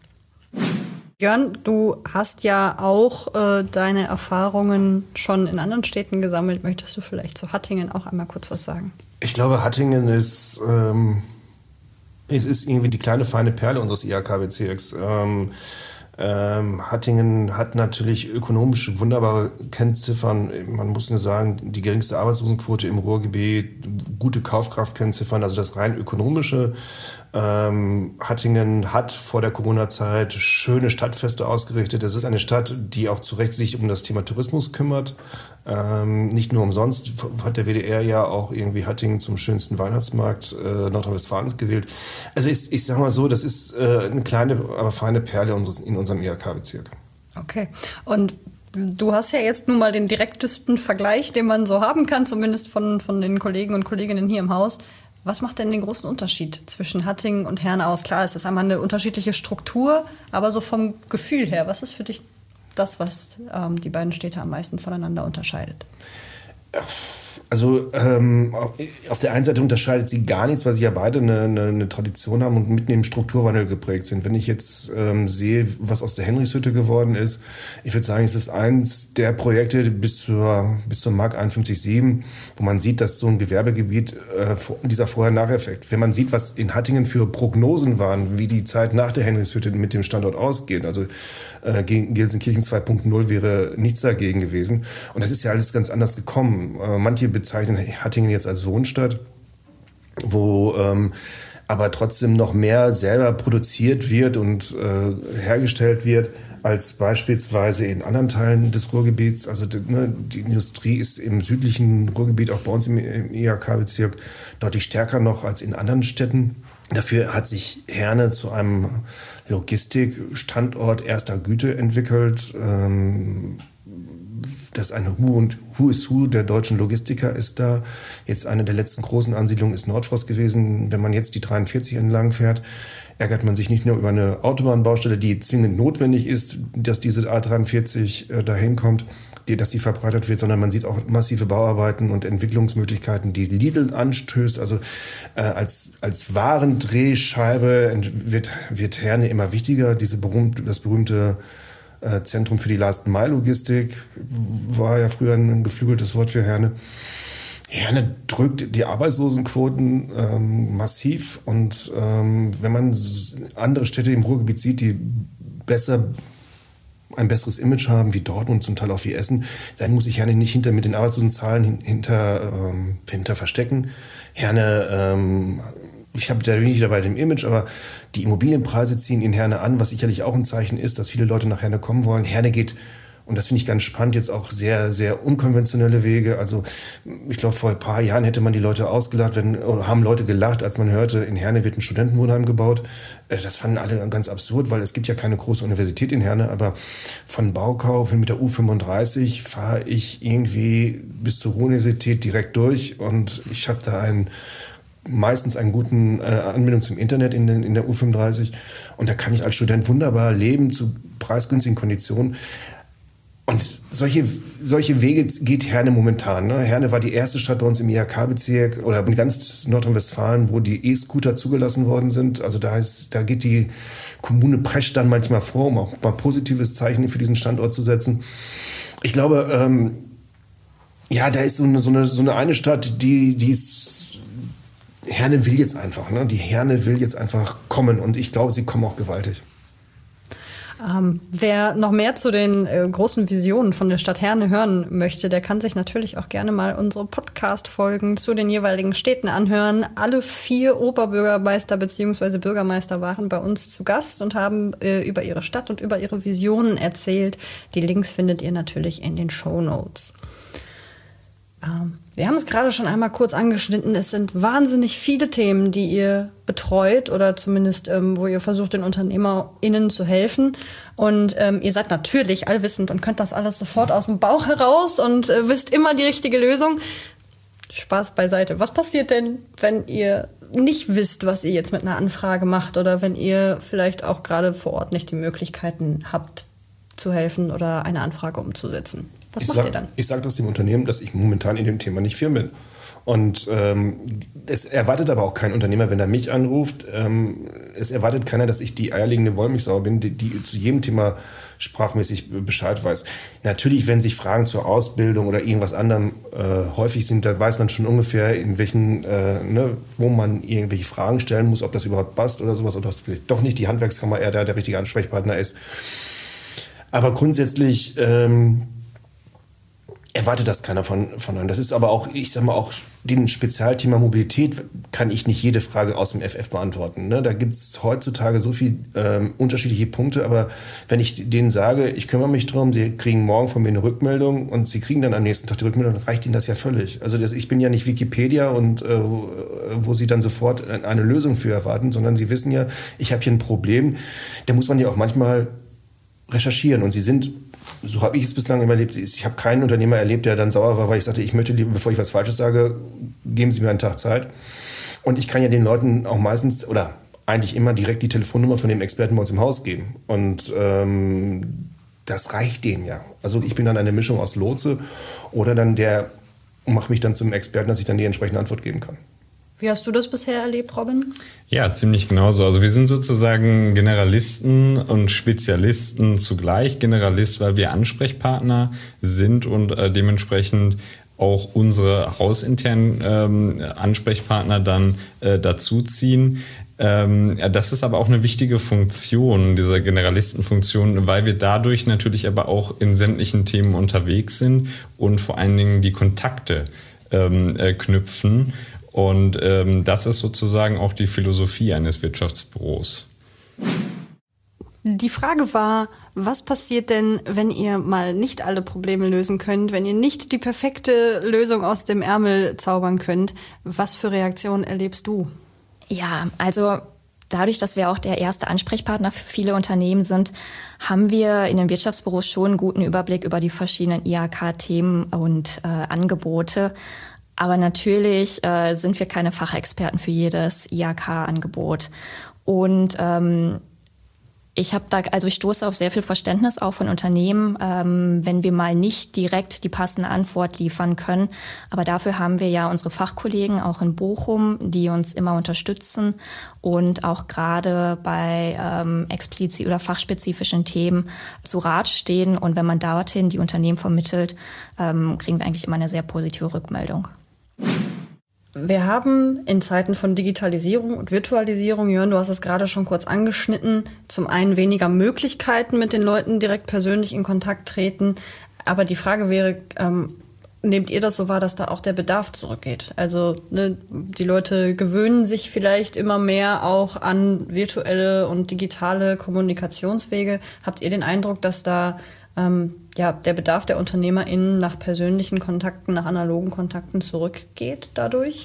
[SPEAKER 2] Jörn, du hast ja auch äh, deine Erfahrungen schon in anderen Städten gesammelt. Möchtest du vielleicht zu Hattingen auch einmal kurz was sagen?
[SPEAKER 3] Ich glaube, Hattingen ist, ähm, es ist irgendwie die kleine feine Perle unseres I H K-Bezirks. Ähm, ähm, Hattingen hat natürlich ökonomisch wunderbare Kennziffern. Man muss nur sagen, die geringste Arbeitslosenquote im Ruhrgebiet, gute Kaufkraftkennziffern, also das rein ökonomische. Ähm, Hattingen hat vor der Corona-Zeit schöne Stadtfeste ausgerichtet. Es ist eine Stadt, die auch zu Recht sich um das Thema Tourismus kümmert. Ähm, nicht nur umsonst hat der W D R ja auch irgendwie Hattingen zum schönsten Weihnachtsmarkt äh, Nordrhein-Westfalens gewählt. Also ich, ich sage mal so, das ist äh, eine kleine, aber feine Perle unseres, in unserem I H K-Bezirk.
[SPEAKER 2] Okay, und du hast ja jetzt nun mal den direktesten Vergleich, den man so haben kann, zumindest von, von den Kollegen und Kolleginnen hier im Haus. Was macht denn den großen Unterschied zwischen Hattingen und Herne aus? Klar, es ist einmal eine unterschiedliche Struktur, aber so vom Gefühl her, was ist für dich das, was ähm, die beiden Städte am meisten voneinander unterscheidet?
[SPEAKER 3] Also ähm, auf der einen Seite unterscheidet sie gar nichts, weil sie ja beide eine, eine, eine Tradition haben und mitten im Strukturwandel geprägt sind. Wenn ich jetzt ähm, sehe, was aus der Henrichshütte geworden ist, ich würde sagen, es ist eins der Projekte bis zur, bis zur Mark einundfünfzig Komma sieben, wo man sieht, dass so ein Gewerbegebiet, äh, dieser Vorher-Nacheffekt, wenn man sieht, was in Hattingen für Prognosen waren, wie die Zeit nach der Henrichshütte mit dem Standort ausgeht, also äh, Gelsenkirchen zwei Punkt null wäre nichts dagegen gewesen. Und das ist ja alles ganz anders gekommen. Äh, manche bezeichnen Hattingen jetzt als Wohnstadt, wo ähm, aber trotzdem noch mehr selber produziert wird und äh, hergestellt wird als beispielsweise in anderen Teilen des Ruhrgebiets. Also die, ne, die Industrie ist im südlichen Ruhrgebiet, auch bei uns im, im I H K-Bezirk, deutlich stärker noch als in anderen Städten. Dafür hat sich Herne zu einem Logistikstandort erster Güte entwickelt. Ähm, Das ist eine Who und Who is Who der deutschen Logistiker ist da. Jetzt eine der letzten großen Ansiedlungen ist Nordfrost gewesen. Wenn man jetzt die dreiundvierzig entlang fährt, ärgert man sich nicht nur über eine Autobahnbaustelle, die zwingend notwendig ist, dass diese A dreiundvierzig äh, dahin kommt, die, dass sie verbreitert wird, sondern man sieht auch massive Bauarbeiten und Entwicklungsmöglichkeiten, die Lidl anstößt. Also äh, als, als Warendrehscheibe wird, wird Herne immer wichtiger. Diese berühmte, das berühmte Zentrum für die Last-Mile-Logistik war ja früher ein geflügeltes Wort für Herne. Herne drückt die Arbeitslosenquoten ähm, massiv und ähm, wenn man andere Städte im Ruhrgebiet sieht, die besser ein besseres Image haben, wie Dortmund und zum Teil auch wie Essen, dann muss sich Herne nicht hinter mit den Arbeitslosenzahlen hinter, ähm, hinter verstecken. Herne ähm, Ich habe da bin ich wieder bei dem Image, aber die Immobilienpreise ziehen in Herne an, was sicherlich auch ein Zeichen ist, dass viele Leute nach Herne kommen wollen. Herne geht, und das finde ich ganz spannend, jetzt auch sehr, sehr unkonventionelle Wege. Also ich glaube, vor ein paar Jahren hätte man die Leute ausgelacht, wenn, oder haben Leute gelacht, als man hörte, in Herne wird ein Studentenwohnheim gebaut. Das fanden alle ganz absurd, weil es gibt ja keine große Universität in Herne, aber von Baukau mit der U fünfunddreißig fahre ich irgendwie bis zur Universität direkt durch und ich habe da einen meistens einen guten äh, Anbindung zum Internet in, den, in der U fünfunddreißig und da kann ich als Student wunderbar leben zu preisgünstigen Konditionen. Und solche, solche Wege geht Herne momentan. Ne? Herne war die erste Stadt bei uns im I H K-Bezirk oder in ganz Nordrhein-Westfalen, wo die E-Scooter zugelassen worden sind. Also da, ist, da geht die Kommune prescht dann manchmal vor, um auch mal positives Zeichen für diesen Standort zu setzen. Ich glaube, ähm, Ja, da ist so eine, so eine, so eine, eine Stadt, die, die ist, Herne will jetzt einfach, ne? Die Herne will jetzt einfach kommen und ich glaube, sie kommen auch gewaltig.
[SPEAKER 2] Ähm, wer noch mehr zu den äh, großen Visionen von der Stadt Herne hören möchte, der kann sich natürlich auch gerne mal unsere Podcast-Folgen zu den jeweiligen Städten anhören. Alle vier Oberbürgermeister bzw. Bürgermeister waren bei uns zu Gast und haben äh, über ihre Stadt und über ihre Visionen erzählt. Die Links findet ihr natürlich in den Shownotes. Ähm, wir haben es gerade schon einmal kurz angeschnitten. Es sind wahnsinnig viele Themen, die ihr betreut oder zumindest, ähm, wo ihr versucht, den UnternehmerInnen zu helfen. Und ähm, ihr seid natürlich allwissend und könnt das alles sofort aus dem Bauch heraus und äh, wisst immer die richtige Lösung. Spaß beiseite. Was passiert denn, wenn ihr nicht wisst, was ihr jetzt mit einer Anfrage macht oder wenn ihr vielleicht auch gerade vor Ort nicht die Möglichkeiten habt, zu helfen oder eine Anfrage umzusetzen? Was
[SPEAKER 3] ich
[SPEAKER 2] macht
[SPEAKER 3] sag,
[SPEAKER 2] ihr dann?
[SPEAKER 3] Ich sage das dem Unternehmen, dass ich momentan in dem Thema nicht firm bin. Und ähm, es erwartet aber auch kein Unternehmer, wenn er mich anruft, ähm, es erwartet keiner, dass ich die eierlegende Wollmilchsau bin, die, die zu jedem Thema sprachmäßig Bescheid weiß. Natürlich, wenn sich Fragen zur Ausbildung oder irgendwas anderem äh, häufig sind, da weiß man schon ungefähr, in welchen, äh, ne, wo man irgendwelche Fragen stellen muss, ob das überhaupt passt oder sowas, oder ob vielleicht doch nicht die Handwerkskammer eher der, der richtige Ansprechpartner ist. Aber grundsätzlich ähm, erwartet das keiner von, von einem. Das ist aber auch, ich sag mal, auch dem Spezialthema Mobilität kann ich nicht jede Frage aus dem F F beantworten. Ne? Da gibt es heutzutage so viele ähm, unterschiedliche Punkte, aber wenn ich denen sage, ich kümmere mich drum, sie kriegen morgen von mir eine Rückmeldung und sie kriegen dann am nächsten Tag die Rückmeldung, dann reicht ihnen das ja völlig. Also das, ich bin ja nicht Wikipedia und äh, wo sie dann sofort eine Lösung für erwarten, sondern sie wissen ja, ich habe hier ein Problem. Da muss man ja auch manchmal recherchieren und sie sind, so habe ich es bislang immer erlebt, ich habe keinen Unternehmer erlebt, der dann sauer war, weil ich sagte, ich möchte lieber, bevor ich was Falsches sage, geben Sie mir einen Tag Zeit. Und ich kann ja den Leuten auch meistens oder eigentlich immer direkt die Telefonnummer von dem Experten bei uns im Haus geben. Und ähm, das reicht denen ja. Also ich bin dann eine Mischung aus Lotse oder dann der, mache mich dann zum Experten, dass ich dann die entsprechende Antwort geben kann.
[SPEAKER 2] Wie hast du das bisher erlebt, Robin?
[SPEAKER 4] Ja, ziemlich genauso. Also wir sind sozusagen Generalisten und Spezialisten zugleich. Generalist, weil wir Ansprechpartner sind und äh, dementsprechend auch unsere hausinternen ähm, Ansprechpartner dann äh, dazuziehen. Ähm, ja, das ist aber auch eine wichtige Funktion, dieser Generalistenfunktion, weil wir dadurch natürlich aber auch in sämtlichen Themen unterwegs sind und vor allen Dingen die Kontakte ähm, äh, knüpfen. Und ähm, das ist sozusagen auch die Philosophie eines Wirtschaftsbüros.
[SPEAKER 2] Die Frage war, was passiert denn, wenn ihr mal nicht alle Probleme lösen könnt, wenn ihr nicht die perfekte Lösung aus dem Ärmel zaubern könnt? Was für Reaktionen erlebst du?
[SPEAKER 5] Ja, also dadurch, dass wir auch der erste Ansprechpartner für viele Unternehmen sind, haben wir in den Wirtschaftsbüros schon einen guten Überblick über die verschiedenen I H K-Themen und äh, Angebote. Aber natürlich äh, sind wir keine Fachexperten für jedes I H K-Angebot. Und ähm, ich habe da, also ich stoße auf sehr viel Verständnis auch von Unternehmen, ähm, wenn wir mal nicht direkt die passende Antwort liefern können. Aber dafür haben wir ja unsere Fachkollegen auch in Bochum, die uns immer unterstützen und auch gerade bei ähm, explizit oder fachspezifischen Themen zu Rat stehen. Und wenn man dorthin die Unternehmen vermittelt, ähm, kriegen wir eigentlich immer eine sehr positive Rückmeldung.
[SPEAKER 2] Wir haben in Zeiten von Digitalisierung und Virtualisierung, Jörn, du hast es gerade schon kurz angeschnitten, zum einen weniger Möglichkeiten, mit den Leuten direkt persönlich in Kontakt treten. Aber die Frage wäre, ähm, nehmt ihr das so wahr, dass da auch der Bedarf zurückgeht? Also ne, die Leute gewöhnen sich vielleicht immer mehr auch an virtuelle und digitale Kommunikationswege. Habt ihr den Eindruck, dass da ähm, ja, der Bedarf der UnternehmerInnen nach persönlichen Kontakten, nach analogen Kontakten zurückgeht dadurch?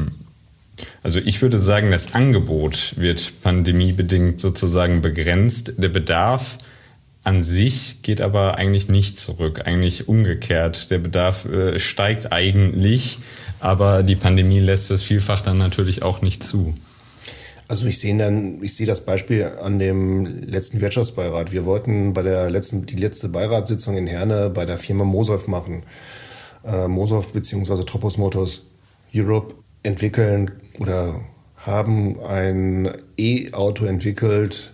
[SPEAKER 4] Also ich würde sagen, das Angebot wird pandemiebedingt sozusagen begrenzt. Der Bedarf an sich geht aber eigentlich nicht zurück, eigentlich umgekehrt. Der Bedarf äh, steigt eigentlich, aber die Pandemie lässt es vielfach dann natürlich auch nicht zu.
[SPEAKER 3] Also ich sehe dann, ich sehe das Beispiel an dem letzten Wirtschaftsbeirat. Wir wollten bei der letzten, die letzte Beiratssitzung in Herne bei der Firma Mosolf machen. Äh, Mosolf bzw. Tropos Motors Europe entwickeln oder haben ein E-Auto entwickelt,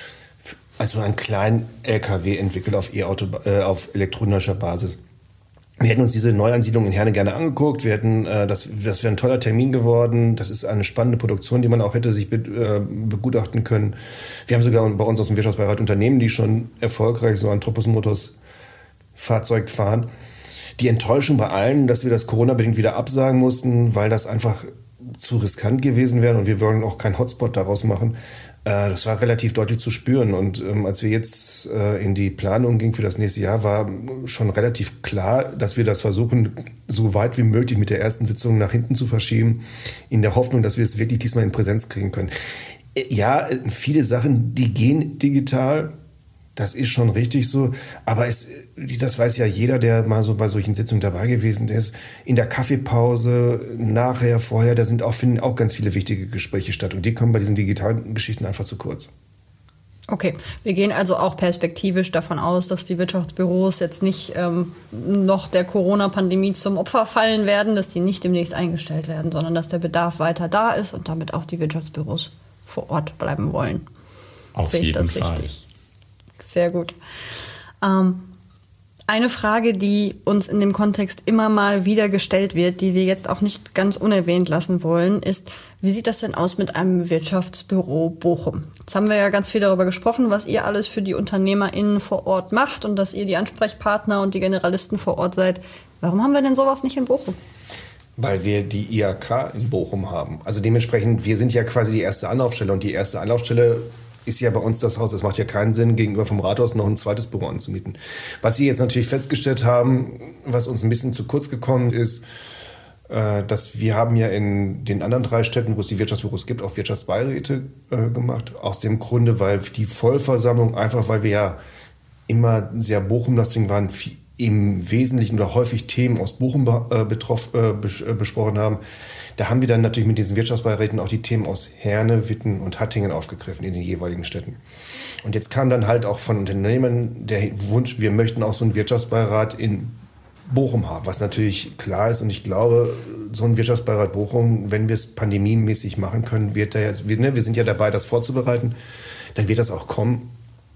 [SPEAKER 3] also einen kleinen L K W entwickelt auf E-Auto, äh, auf elektronischer Basis. Wir hätten uns diese Neuansiedlung in Herne gerne angeguckt. Wir hätten, äh, das, das wäre ein toller Termin geworden. Das ist eine spannende Produktion, die man auch hätte sich be, äh, begutachten können. Wir haben sogar bei uns aus dem Wirtschaftsbeirat Unternehmen, die schon erfolgreich so ein Tropus Motors Fahrzeug fahren. Die Enttäuschung bei allen, dass wir das Corona-bedingt wieder absagen mussten, weil das einfach zu riskant gewesen wäre und wir wollen auch keinen Hotspot daraus machen. Das war relativ deutlich zu spüren und ähm, als wir jetzt äh, in die Planung gingen für das nächste Jahr, war schon relativ klar, dass wir das versuchen, so weit wie möglich mit der ersten Sitzung nach hinten zu verschieben, in der Hoffnung, dass wir es wirklich diesmal in Präsenz kriegen können. Ja, viele Sachen, die gehen digital, das ist schon richtig so, aber es, das weiß ja jeder, der mal so bei solchen Sitzungen dabei gewesen ist. In der Kaffeepause, nachher, vorher, da sind auch, finden auch ganz viele wichtige Gespräche statt. Und die kommen bei diesen digitalen Geschichten einfach zu kurz.
[SPEAKER 2] Okay, wir gehen also auch perspektivisch davon aus, dass die Wirtschaftsbüros jetzt nicht ähm, noch der Corona-Pandemie zum Opfer fallen werden, dass die nicht demnächst eingestellt werden, sondern dass der Bedarf weiter da ist und damit auch die Wirtschaftsbüros vor Ort bleiben wollen.
[SPEAKER 4] Auf
[SPEAKER 2] Sehe ich
[SPEAKER 4] jeden
[SPEAKER 2] das
[SPEAKER 4] Fall.
[SPEAKER 2] richtig? Sehr gut. Ähm, eine Frage, die uns in dem Kontext immer mal wieder gestellt wird, die wir jetzt auch nicht ganz unerwähnt lassen wollen, ist, wie sieht das denn aus mit einem Wirtschaftsbüro Bochum? Jetzt haben wir ja ganz viel darüber gesprochen, was ihr alles für die UnternehmerInnen vor Ort macht und dass ihr die Ansprechpartner und die Generalisten vor Ort seid. Warum haben wir denn sowas nicht in Bochum?
[SPEAKER 3] Weil wir die I H K in Bochum haben. Also dementsprechend, wir sind ja quasi die erste Anlaufstelle und die erste Anlaufstelle ist ja bei uns das Haus. Es macht ja keinen Sinn, gegenüber vom Rathaus noch ein zweites Büro anzumieten. Was wir jetzt natürlich festgestellt haben, was uns ein bisschen zu kurz gekommen ist, äh, dass wir haben ja in den anderen drei Städten, wo es die Wirtschaftsbüros gibt, auch Wirtschaftsbeiräte äh, gemacht. Aus dem Grunde, weil die Vollversammlung, einfach weil wir ja immer sehr Bochum-lastig waren, im Wesentlichen oder häufig Themen aus Bochum äh, betroff, äh, bes- äh, besprochen haben. Da haben wir dann natürlich mit diesen Wirtschaftsbeiräten auch die Themen aus Herne, Witten und Hattingen aufgegriffen in den jeweiligen Städten. Und jetzt kam dann halt auch von Unternehmern der Wunsch, wir möchten auch so einen Wirtschaftsbeirat in Bochum haben, was natürlich klar ist. Und ich glaube, so ein Wirtschaftsbeirat Bochum, wenn wir es pandemiemäßig machen können, wird da jetzt, wir, ne, wir sind ja dabei, das vorzubereiten, dann wird das auch kommen.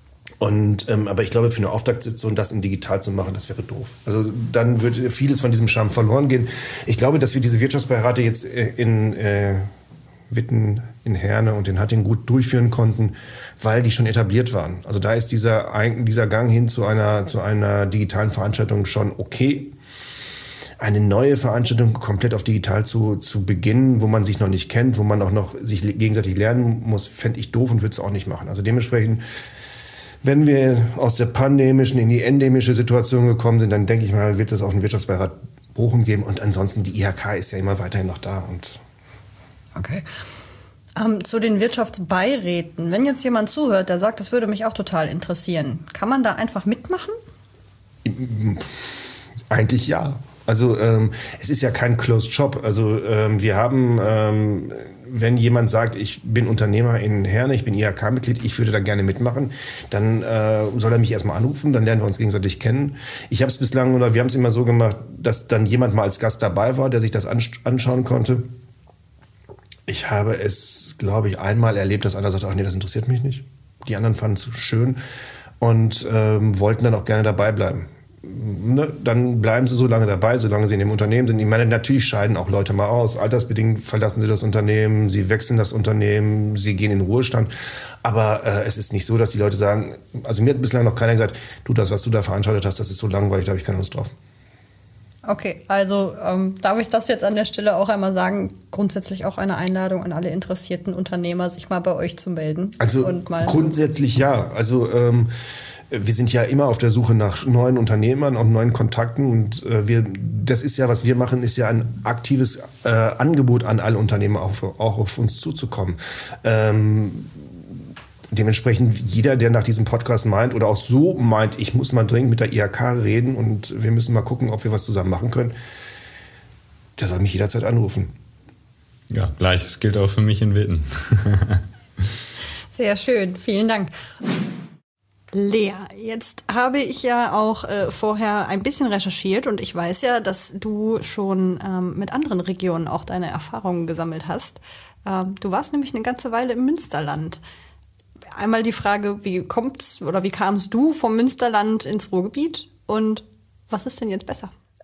[SPEAKER 3] Und, ähm, aber ich glaube, für eine Auftaktsitzung das in digital zu machen, das wäre doof. Also dann würde vieles von diesem Charme verloren gehen. Ich glaube, dass wir diese Wirtschaftsbeirate jetzt in äh, Witten, in Herne und in Hattingen gut durchführen konnten, weil die schon etabliert waren. Also da ist dieser, dieser Gang hin zu einer, zu einer digitalen Veranstaltung schon okay. Eine neue Veranstaltung komplett auf digital zu, zu beginnen, wo man sich noch nicht kennt, wo man auch noch sich gegenseitig lernen muss, fände ich doof und würde es auch nicht machen. Also dementsprechend, wenn wir aus der pandemischen in die endemische Situation gekommen sind, dann denke ich mal, wird es auch einen Wirtschaftsbeirat Bochum geben. Und ansonsten, die I H K ist ja immer weiterhin noch da. Und
[SPEAKER 2] Okay. Ähm, zu den Wirtschaftsbeiräten. Wenn jetzt jemand zuhört, der sagt, das würde mich auch total interessieren, kann man da einfach mitmachen?
[SPEAKER 3] Eigentlich ja. Also ähm, es ist ja kein Closed Shop. Also ähm, wir haben... Ähm, wenn jemand sagt, ich bin Unternehmer in Herne, ich bin I H K-Mitglied, ich würde da gerne mitmachen, dann äh, soll er mich erstmal anrufen, dann lernen wir uns gegenseitig kennen. Ich habe es bislang, oder wir haben es immer so gemacht, dass dann jemand mal als Gast dabei war, der sich das anschauen konnte. Ich habe es, glaube ich, einmal erlebt, dass einer sagte, ach nee, das interessiert mich nicht. Die anderen fanden es schön und ähm, wollten dann auch gerne dabei bleiben. Ne, dann bleiben sie so lange dabei, solange sie in dem Unternehmen sind. Ich meine, natürlich scheiden auch Leute mal aus. Altersbedingt verlassen sie das Unternehmen, sie wechseln das Unternehmen, sie gehen in den Ruhestand. Aber äh, es ist nicht so, dass die Leute sagen, also mir hat bislang noch keiner gesagt, du, das, was du da veranstaltet hast, das ist so langweilig, da habe ich keine Lust drauf.
[SPEAKER 2] Okay, also ähm, darf ich das jetzt an der Stelle auch einmal sagen, grundsätzlich auch eine Einladung an alle interessierten Unternehmer, sich mal bei euch zu melden.
[SPEAKER 3] Also
[SPEAKER 2] und mal
[SPEAKER 3] grundsätzlich ja. Also ähm, wir sind ja immer auf der Suche nach neuen Unternehmern und neuen Kontakten und äh, wir, das ist ja, was wir machen, ist ja ein aktives äh, Angebot an alle Unternehmer, auch, auch auf uns zuzukommen. Ähm, dementsprechend jeder, der nach diesem Podcast meint oder auch so meint, ich muss mal dringend mit der I H K reden und wir müssen mal gucken, ob wir was zusammen machen können, der soll mich jederzeit anrufen.
[SPEAKER 4] Ja, gleiches gilt auch für mich in Witten.
[SPEAKER 2] Sehr schön, vielen Dank. Lea, jetzt habe ich ja auch äh, vorher ein bisschen recherchiert und ich weiß ja, dass du schon ähm, mit anderen Regionen auch deine Erfahrungen gesammelt hast. Ähm, du warst nämlich eine ganze Weile im Münsterland. Einmal die Frage, wie kommt's oder wie kamst du vom Münsterland ins Ruhrgebiet und was ist denn jetzt besser?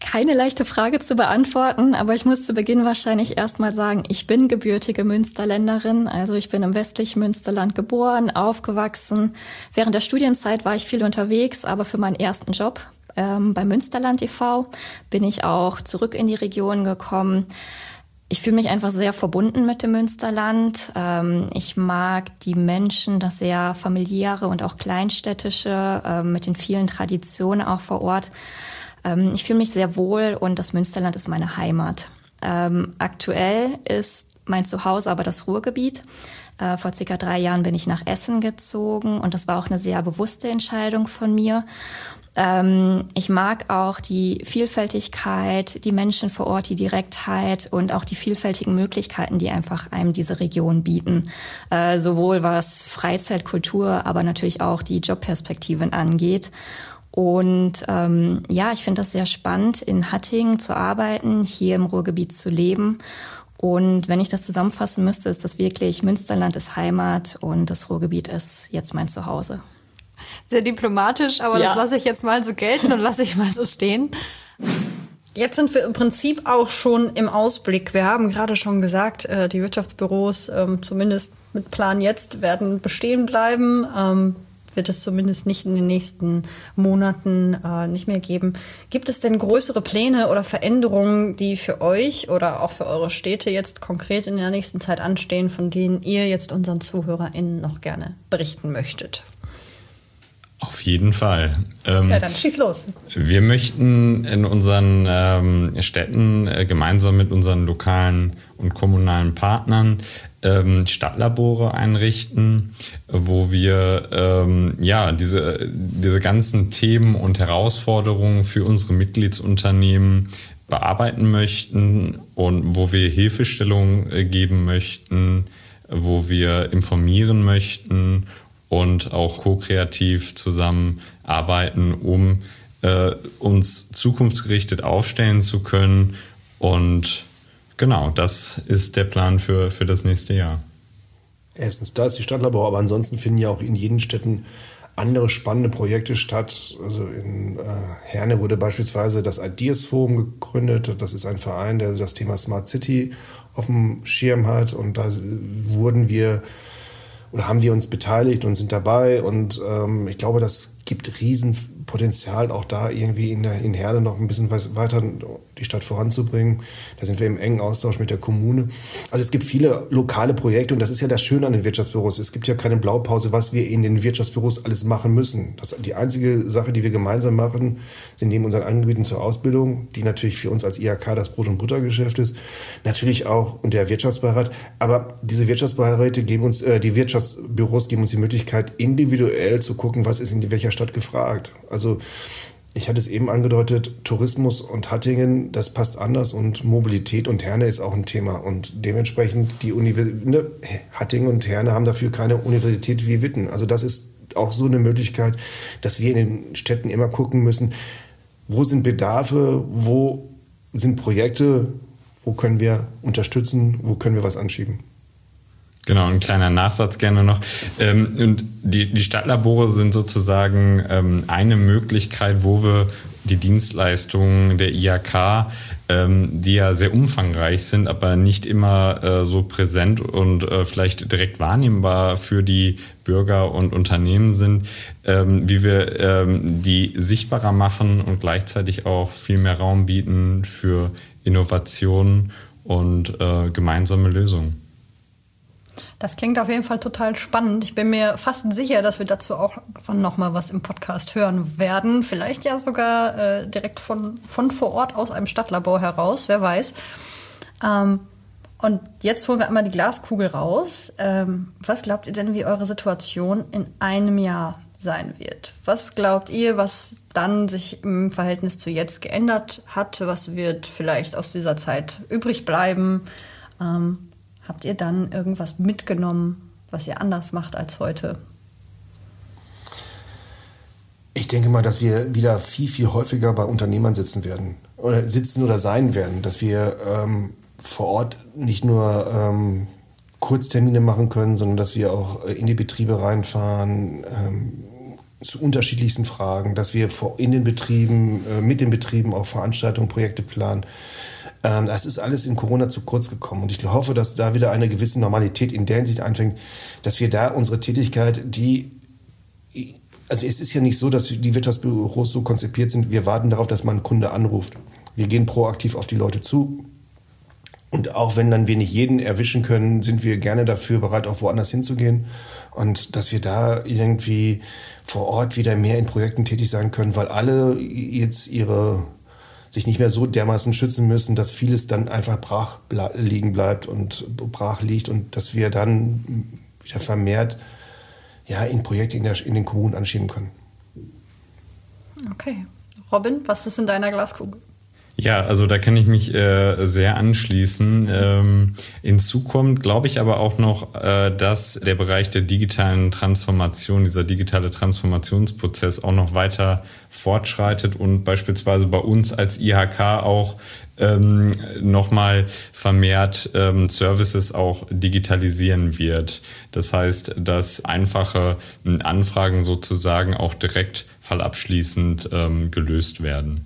[SPEAKER 5] keine leichte Frage zu beantworten, aber ich muss zu Beginn wahrscheinlich erstmal sagen, ich bin gebürtige Münsterländerin. Also ich bin im westlichen Münsterland geboren, aufgewachsen. Während der Studienzeit war ich viel unterwegs, aber für meinen ersten Job ähm, bei Münsterland e V bin ich auch zurück in die Region gekommen. Ich fühle mich einfach sehr verbunden mit dem Münsterland. Ähm, ich mag die Menschen, das sehr familiäre und auch kleinstädtische, äh, mit den vielen Traditionen auch vor Ort. Ähm, ich fühle mich sehr wohl und das Münsterland ist meine Heimat. Ähm, aktuell ist mein Zuhause aber das Ruhrgebiet. Äh, vor circa drei Jahren bin ich nach Essen gezogen und das war auch eine sehr bewusste Entscheidung von mir. Ähm, ich mag auch die Vielfältigkeit, die Menschen vor Ort, die Direktheit und auch die vielfältigen Möglichkeiten, die einfach einem diese Region bieten. Äh, sowohl was Freizeit, Kultur, aber natürlich auch die Jobperspektiven angeht. Und ähm, ja, ich finde das sehr spannend, in Hattingen zu arbeiten, hier im Ruhrgebiet zu leben. Und wenn ich das zusammenfassen müsste, ist das wirklich, Münsterland ist Heimat und das Ruhrgebiet ist jetzt mein Zuhause.
[SPEAKER 2] Sehr diplomatisch, aber ja, das lasse ich jetzt mal so gelten und lasse ich mal so stehen. Jetzt sind wir im Prinzip auch schon im Ausblick. Wir haben gerade schon gesagt, die Wirtschaftsbüros, zumindest mit Plan jetzt, werden bestehen bleiben. Wird es zumindest nicht in den nächsten Monaten äh, nicht mehr geben. Gibt es denn größere Pläne oder Veränderungen, die für euch oder auch für eure Städte jetzt konkret in der nächsten Zeit anstehen, von denen ihr jetzt unseren ZuhörerInnen noch gerne berichten möchtet?
[SPEAKER 4] Auf jeden Fall. Ähm,
[SPEAKER 2] ja, dann schieß los.
[SPEAKER 4] Wir möchten in unseren ähm, Städten äh, gemeinsam mit unseren lokalen und kommunalen Partnern ähm, Stadtlabore einrichten, wo wir ähm, ja diese, diese ganzen Themen und Herausforderungen für unsere Mitgliedsunternehmen bearbeiten möchten und wo wir Hilfestellung äh, geben möchten, wo wir informieren möchten und auch ko-kreativ zusammenarbeiten, um äh, uns zukunftsgerichtet aufstellen zu können. Und genau, das ist der Plan für, für das nächste Jahr.
[SPEAKER 3] Erstens, da ist die Stadtlabor, aber ansonsten finden ja auch in jeden Städten andere spannende Projekte statt. Also in äh, Herne wurde beispielsweise das Ideas Forum gegründet. Das ist ein Verein, der das Thema Smart City auf dem Schirm hat. Und da wurden wir oder haben wir uns beteiligt und sind dabei. Und ähm, ich glaube, das gibt Riesenpotenzial, auch da irgendwie in, der, in Herne noch ein bisschen was weiter die Stadt voranzubringen. Da sind wir im engen Austausch mit der Kommune. Also es gibt viele lokale Projekte und das ist ja das Schöne an den Wirtschaftsbüros. Es gibt ja keine Blaupause, was wir in den Wirtschaftsbüros alles machen müssen. Das, die einzige Sache, die wir gemeinsam machen, sind neben unseren Angeboten zur Ausbildung, die natürlich für uns als I H K das Brot- und Buttergeschäft ist, natürlich auch und der Wirtschaftsbeirat. Aber diese Wirtschaftsbeiräte geben uns, äh, die Wirtschaftsbüros geben uns die Möglichkeit, individuell zu gucken, was ist in welcher Stadt gefragt. Also ich hatte es eben angedeutet, Tourismus und Hattingen, das passt anders und Mobilität und Herne ist auch ein Thema. Und dementsprechend die Universität, ne, Hattingen und Herne haben dafür keine Universität wie Witten. Also das ist auch so eine Möglichkeit, dass wir in den Städten immer gucken müssen, wo sind Bedarfe, wo sind Projekte, wo können wir unterstützen, wo können wir was anschieben.
[SPEAKER 4] Genau, ein kleiner Nachsatz gerne noch. Ähm, und die, die Stadtlabore sind sozusagen ähm, eine Möglichkeit, wo wir die Dienstleistungen der I H K, ähm, die ja sehr umfangreich sind, aber nicht immer äh, so präsent und äh, vielleicht direkt wahrnehmbar für die Bürger und Unternehmen sind, ähm, wie wir ähm, die sichtbarer machen und gleichzeitig auch viel mehr Raum bieten für Innovationen und äh, gemeinsame Lösungen.
[SPEAKER 2] Das klingt auf jeden Fall total spannend. Ich bin mir fast sicher, dass wir dazu auch noch mal was im Podcast hören werden. Vielleicht ja sogar äh, direkt von, von vor Ort aus einem Stadtlabor heraus, wer weiß. Ähm, und jetzt holen wir einmal die Glaskugel raus. Ähm, was glaubt ihr denn, wie eure Situation in einem Jahr sein wird? Was glaubt ihr, was dann sich im Verhältnis zu jetzt geändert hat? Was wird vielleicht aus dieser Zeit übrig bleiben? Ähm, Habt ihr dann irgendwas mitgenommen, was ihr anders macht als heute?
[SPEAKER 3] Ich denke mal, dass wir wieder viel, viel häufiger bei Unternehmern sitzen werden. Oder sitzen oder sein werden. Dass wir ähm, vor Ort nicht nur ähm, Kurztermine machen können, sondern dass wir auch in die Betriebe reinfahren, ähm, zu unterschiedlichsten Fragen, dass wir vor, in den Betrieben, äh, mit den Betrieben auch Veranstaltungen, Projekte planen. Ähm, das ist alles in Corona zu kurz gekommen. Und ich hoffe, dass da wieder eine gewisse Normalität in der Hinsicht anfängt, dass wir da unsere Tätigkeit, die, also es ist ja nicht so, dass die Wirtschaftsbüros so konzipiert sind, wir warten darauf, dass mal ein Kunde anruft. Wir gehen proaktiv auf die Leute zu. Und auch wenn dann wir nicht jeden erwischen können, sind wir gerne dafür bereit, auch woanders hinzugehen. Und dass wir da irgendwie vor Ort wieder mehr in Projekten tätig sein können, weil alle jetzt ihre sich nicht mehr so dermaßen schützen müssen, dass vieles dann einfach brach ble- liegen bleibt und brach liegt und dass wir dann wieder vermehrt ja, in Projekte in, der, in den Kommunen anschieben können.
[SPEAKER 2] Okay. Robin, was ist in deiner Glaskugel?
[SPEAKER 4] Ja, also da kann ich mich äh, sehr anschließen. Ähm, hinzu kommt, glaube ich, aber auch noch, äh, dass der Bereich der digitalen Transformation, dieser digitale Transformationsprozess auch noch weiter fortschreitet und beispielsweise bei uns als I H K auch ähm, nochmal vermehrt ähm, Services auch digitalisieren wird. Das heißt, dass einfache Anfragen sozusagen auch direkt fallabschließend ähm, gelöst werden.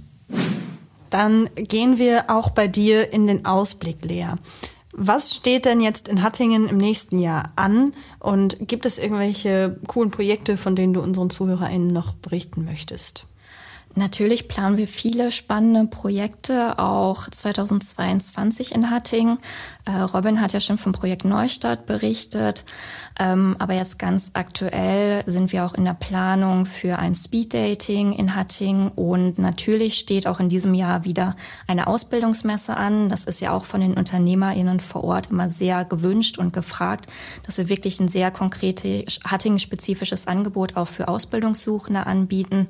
[SPEAKER 2] Dann gehen wir auch bei dir in den Ausblick, Lea. Was steht denn jetzt in Hattingen im nächsten Jahr an? Und gibt es irgendwelche coolen Projekte, von denen du unseren ZuhörerInnen noch berichten möchtest?
[SPEAKER 5] Natürlich planen wir viele spannende Projekte, auch zweitausendzweiundzwanzig in Hattingen. Äh, Robin hat ja schon vom Projekt Neustadt berichtet, ähm, aber jetzt ganz aktuell sind wir auch in der Planung für ein Speeddating in Hattingen und natürlich steht auch in diesem Jahr wieder eine Ausbildungsmesse an. Das ist ja auch von den UnternehmerInnen vor Ort immer sehr gewünscht und gefragt, dass wir wirklich ein sehr konkretes, Hattingen-spezifisches Angebot auch für Ausbildungssuchende anbieten.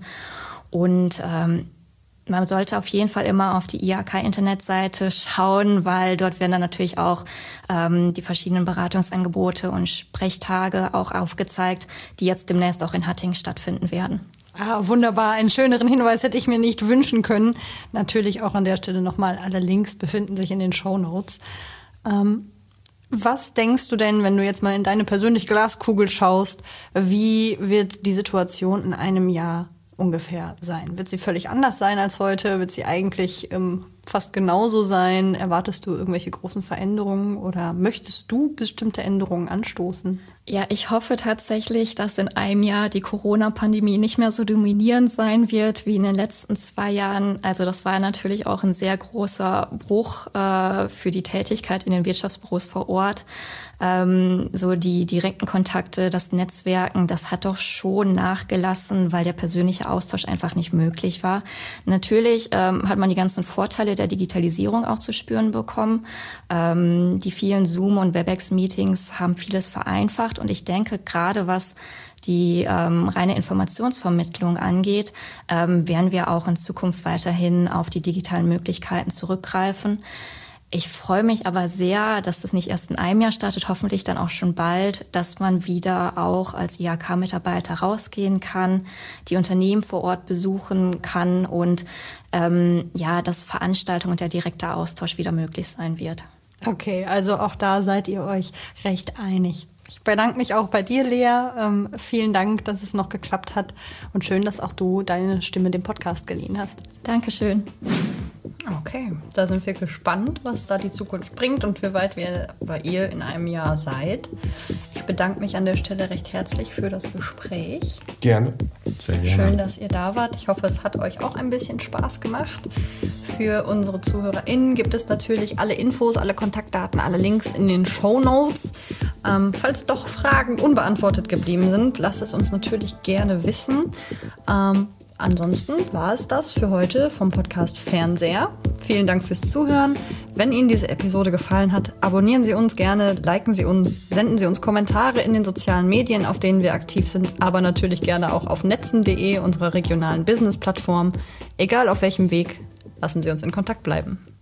[SPEAKER 5] Und ähm, man sollte auf jeden Fall immer auf die I H K-Internetseite schauen, weil dort werden dann natürlich auch ähm, die verschiedenen Beratungsangebote und Sprechtage auch aufgezeigt, die jetzt demnächst auch in Hattingen stattfinden werden.
[SPEAKER 2] Ah, wunderbar. Einen schöneren Hinweis hätte ich mir nicht wünschen können. Natürlich auch an der Stelle nochmal, alle Links befinden sich in den Shownotes. Ähm, was denkst du denn, wenn du jetzt mal in deine persönliche Glaskugel schaust, wie wird die Situation in einem Jahr ungefähr sein? Wird sie völlig anders sein als heute? Wird sie eigentlich ähm, fast genauso sein? Erwartest du irgendwelche großen Veränderungen oder möchtest du bestimmte Änderungen anstoßen?
[SPEAKER 5] Ja, ich hoffe tatsächlich, dass in einem Jahr die Corona-Pandemie nicht mehr so dominierend sein wird wie in den letzten zwei Jahren. Also das war natürlich auch ein sehr großer Bruch äh, für die Tätigkeit in den Wirtschaftsbüros vor Ort. Ähm, so die direkten Kontakte, das Netzwerken, das hat doch schon nachgelassen, weil der persönliche Austausch einfach nicht möglich war. Natürlich ähm, hat man die ganzen Vorteile der Digitalisierung auch zu spüren bekommen. Ähm, die vielen Zoom- und WebEx-Meetings haben vieles vereinfacht. Und ich denke, gerade was die ähm, reine Informationsvermittlung angeht, ähm, werden wir auch in Zukunft weiterhin auf die digitalen Möglichkeiten zurückgreifen. Ich freue mich aber sehr, dass das nicht erst in einem Jahr startet, hoffentlich dann auch schon bald, dass man wieder auch als I H K-Mitarbeiter rausgehen kann, die Unternehmen vor Ort besuchen kann und ähm, ja, dass Veranstaltungen und der direkte Austausch wieder möglich sein wird.
[SPEAKER 2] Okay, also auch da seid ihr euch recht einig. Ich bedanke mich auch bei dir, Lea. Ähm, vielen Dank, dass es noch geklappt hat und schön, dass auch du deine Stimme dem Podcast geliehen hast.
[SPEAKER 5] Dankeschön.
[SPEAKER 2] Okay, da sind wir gespannt, was da die Zukunft bringt und wie weit wir oder ihr in einem Jahr seid. Ich bedanke mich an der Stelle recht herzlich für das Gespräch.
[SPEAKER 3] Gerne.
[SPEAKER 4] Sehr gerne.
[SPEAKER 2] Schön, dass ihr da wart. Ich hoffe, es hat euch auch ein bisschen Spaß gemacht. Für unsere ZuhörerInnen gibt es natürlich alle Infos, alle Kontaktdaten, alle Links in den Shownotes. Ähm, falls doch Fragen unbeantwortet geblieben sind, lasst es uns natürlich gerne wissen. Ähm, Ansonsten war es das für heute vom Podcast Fernseher. Vielen Dank fürs Zuhören. Wenn Ihnen diese Episode gefallen hat, abonnieren Sie uns gerne, liken Sie uns, senden Sie uns Kommentare in den sozialen Medien, auf denen wir aktiv sind, aber natürlich gerne auch auf netzen punkt de, unserer regionalen Business-Plattform. Egal auf welchem Weg, lassen Sie uns in Kontakt bleiben.